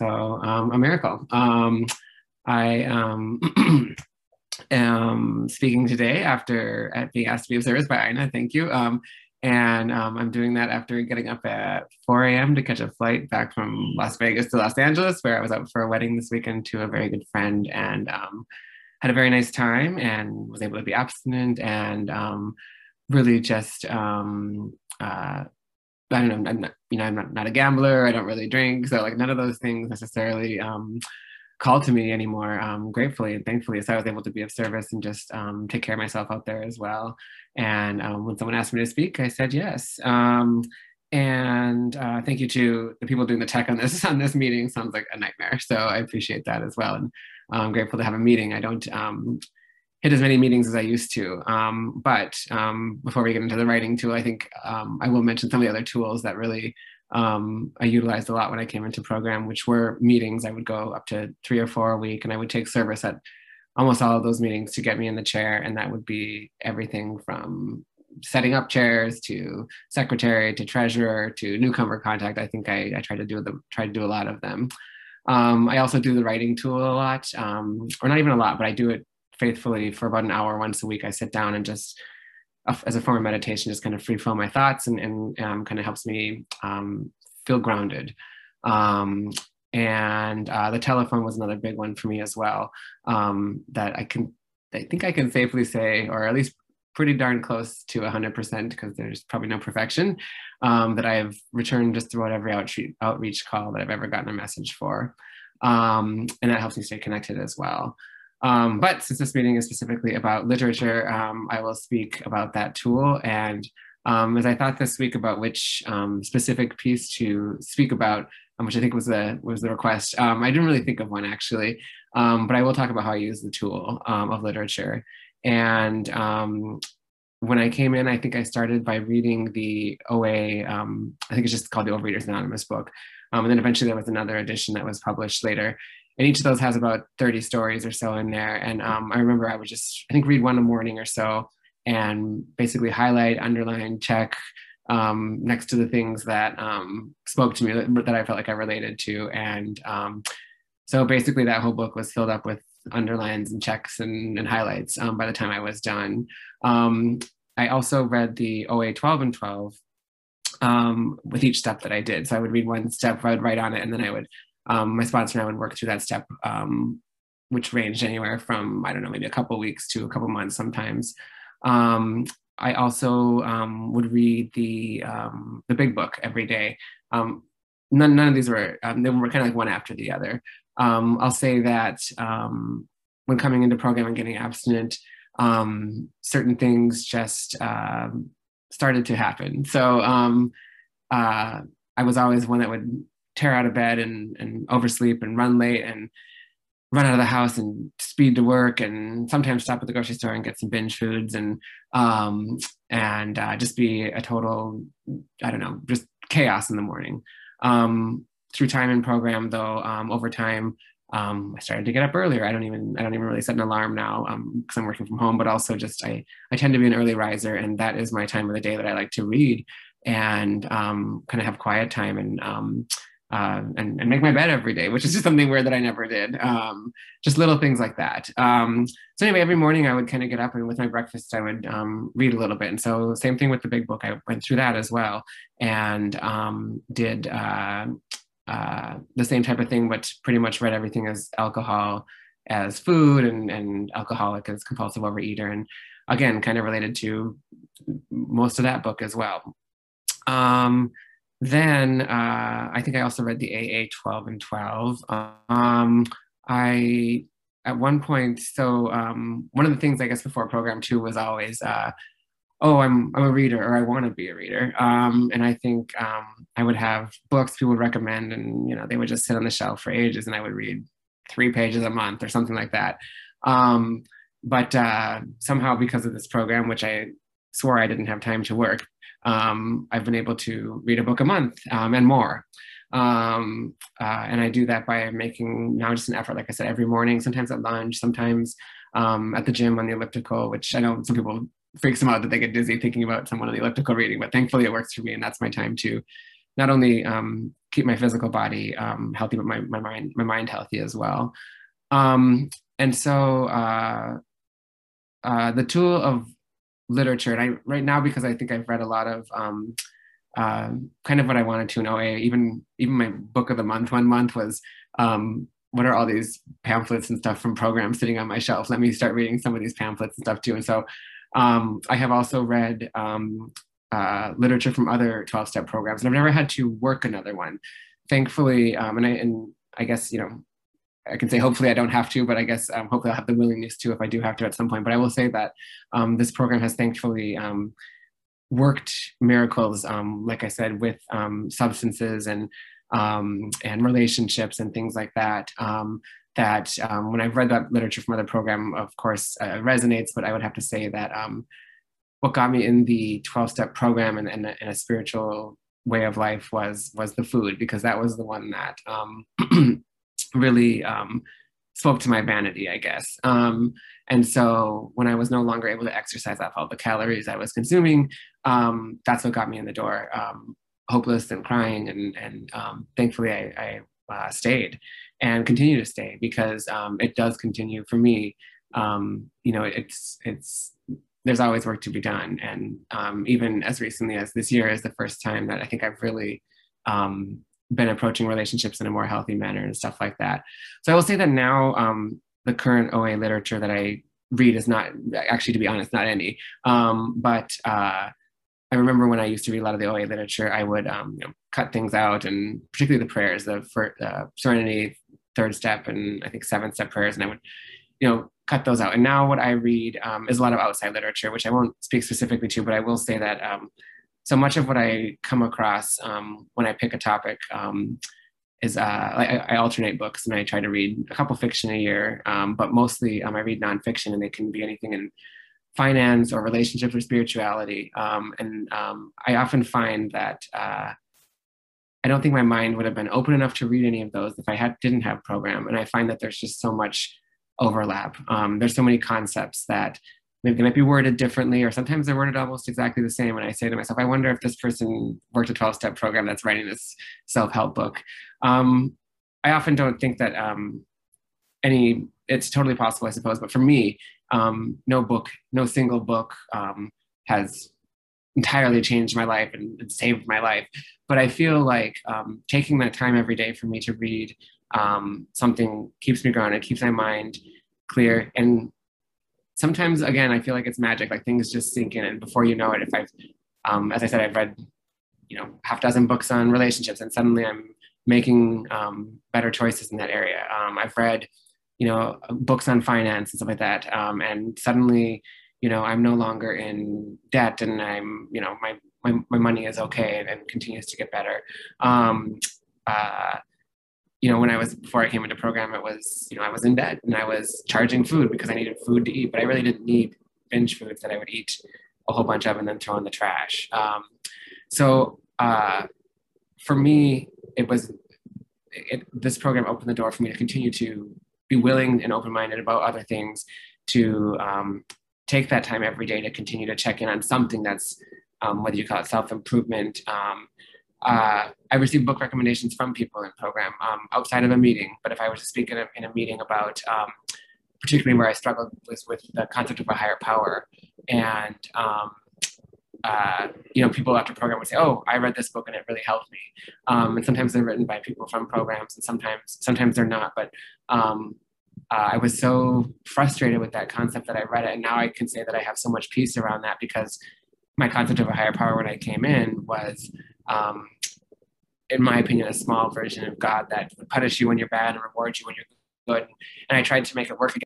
So a miracle. I am speaking today after being asked to be of service by Ina. Thank you. And I'm doing that after getting up at 4 a.m. to catch a flight back from Las Vegas to Los Angeles, where I was out for a wedding this weekend to a very good friend, and had a very nice time and was able to be abstinent and really just I don't know, I'm not a gambler. I don't really drink, so like none of those things necessarily called to me anymore. Gratefully and thankfully, so I was able to be of service and just take care of myself out there as well. And when someone asked me to speak, I said yes. And thank you to the people doing the tech on this meeting. Sounds like a nightmare, so I appreciate that as well. And I'm grateful to have a meeting. I don't hit as many meetings as I used to. But before we get into the writing tool, I think I will mention some of the other tools that really I utilized a lot when I came into program, which were meetings. I would go up to 3 or 4 a week, and I would take service at almost all of those meetings to get me in the chair. And that would be everything from setting up chairs to secretary to treasurer to newcomer contact. I think I try to do a lot of them. I also do the writing tool a lot, or not even a lot, but I do it faithfully for about an hour once a week. I sit down and just, as a form of meditation, just kind of free flow my thoughts and kind of helps me feel grounded. And the telephone was another big one for me as well, that I think I can safely say, or at least pretty darn close to 100%, because there's probably no perfection, that I have returned just about every outreach call that I've ever gotten a message for. And that helps me stay connected as well. But since this meeting is specifically about literature, I will speak about that tool. And as I thought this week about which specific piece to speak about, which I think was the request, I didn't really think of one actually, but I will talk about how I use the tool of literature. And when I came in, I think I started by reading the OA, I think it's just called the Overeaters Anonymous book. And then eventually there was another edition that was published later. And each of those has about 30 stories or so in there. And I remember I would just, I think, read one a morning or so and basically highlight, underline, check next to the things that spoke to me, that I felt like I related to. And so basically that whole book was filled up with underlines and checks and highlights by the time I was done. I also read the OA 12 and 12 with each step that I did. So I would read one step, I would write on it, and then I would, my sponsor and I would work through that step, which ranged anywhere from, I don't know, maybe a couple of weeks to a couple of months sometimes. I also would read the big book every day. None of these were, they were kind of like one after the other. I'll say that when coming into program and getting abstinent, certain things just started to happen. So I was always one that would tear out of bed and oversleep and run late and run out of the house and speed to work, and sometimes stop at the grocery store and get some binge foods, and just be a total, I don't know, just chaos in the morning. Through time in program though, over time, I started to get up earlier. I don't even really set an alarm now because I'm working from home, but also just I tend to be an early riser, and that is my time of the day that I like to read and kind of have quiet time and make my bed every day, which is just something weird that I never did. Just little things like that. So anyway, every morning I would kind of get up, and with my breakfast, I would read a little bit. And so same thing with the big book. I went through that as well, and did the same type of thing, but pretty much read everything as alcohol as food, and alcoholic as compulsive overeater. And again, kind of related to most of that book as well. Then I think I also read the AA 12 and 12. I, at one point, so one of the things I guess before program 2 was always, oh, I'm a reader, or I want to be a reader. And I think I would have books people would recommend, and they would just sit on the shelf for ages, and I would read 3 pages a month or something like that. But somehow, because of this program, which I swore I didn't have time to work, I've been able to read a book a month and more. And I do that by making now just an effort, like I said, every morning, sometimes at lunch, sometimes at the gym on the elliptical, which I know some people freaks them out that they get dizzy thinking about someone on the elliptical reading, but thankfully it works for me, and that's my time to not only keep my physical body healthy, but my mind healthy as well. Um, and so the tool of literature, and I right now, because I think I've read a lot of kind of what I wanted to in OA. Even my book of the month one month was what are all these pamphlets and stuff from programs sitting on my shelf? Let me start reading some of these pamphlets and stuff too. And so I have also read literature from other 12-step programs, and I've never had to work another one, thankfully. And I guess, I can say hopefully I don't have to, but I guess hopefully I'll have the willingness to if I do have to at some point. But I will say that this program has thankfully worked miracles, like I said, with substances and relationships and things like that. When I've read that literature from other program, of course, resonates. But I would have to say that what got me in the 12-step program and a spiritual way of life was the food, because that was the one that really spoke to my vanity, I guess. And so when I was no longer able to exercise off all the calories I was consuming, that's what got me in the door, hopeless and crying. And thankfully I stayed and continue to stay, because it does continue for me. It's there's always work to be done. And even as recently as this year is the first time that I think I've really been approaching relationships in a more healthy manner and stuff like that. So I will say that now the current OA literature that I read is not, actually, to be honest, not any. But I remember when I used to read a lot of the OA literature, I would cut things out, and particularly the prayers, the Serenity, third step, and I think seventh step prayers, and I would cut those out. And now what I read is a lot of outside literature, which I won't speak specifically to, but I will say that so much of what I come across when I pick a topic is I alternate books, and I try to read a couple fiction a year, but mostly I read nonfiction, and they can be anything in finance or relationships or spirituality. I often find that I don't think my mind would have been open enough to read any of those if I didn't have program. And I find that there's just so much overlap. There's so many concepts that maybe they might be worded differently, or sometimes they're worded almost exactly the same. And I say to myself, I wonder if this person worked a 12-step program that's writing this self-help book. I often don't think that it's totally possible, I suppose. But for me, no single book has entirely changed my life and saved my life. But I feel like taking that time every day for me to read something keeps me grounded, keeps my mind clear. And sometimes, again, I feel like it's magic, like things just sink in. And before you know it, if as I said, I've read, half dozen books on relationships, and suddenly I'm making better choices in that area. I've read, books on finance and stuff like that. And suddenly, I'm no longer in debt, and I'm, my money is okay and continues to get better. Before I came into program, it was, I was in debt, and I was charging food because I needed food to eat, but I really didn't need binge foods that I would eat a whole bunch of and then throw in the trash. For me, this program opened the door for me to continue to be willing and open-minded about other things, to take that time every day to continue to check in on something that's, whether you call it self-improvement. I receive book recommendations from people in the program outside of a meeting, but if I were to speak in a meeting about, particularly where I struggled with the concept of a higher power, and people after program would say, "Oh, I read this book and it really helped me." And sometimes they're written by people from programs, and sometimes they're not. But I was so frustrated with that concept that I read it, and now I can say that I have so much peace around that, because my concept of a higher power when I came in was, in my opinion, a small version of God that would punish you when you're bad and reward you when you're good. And I tried to make it work again.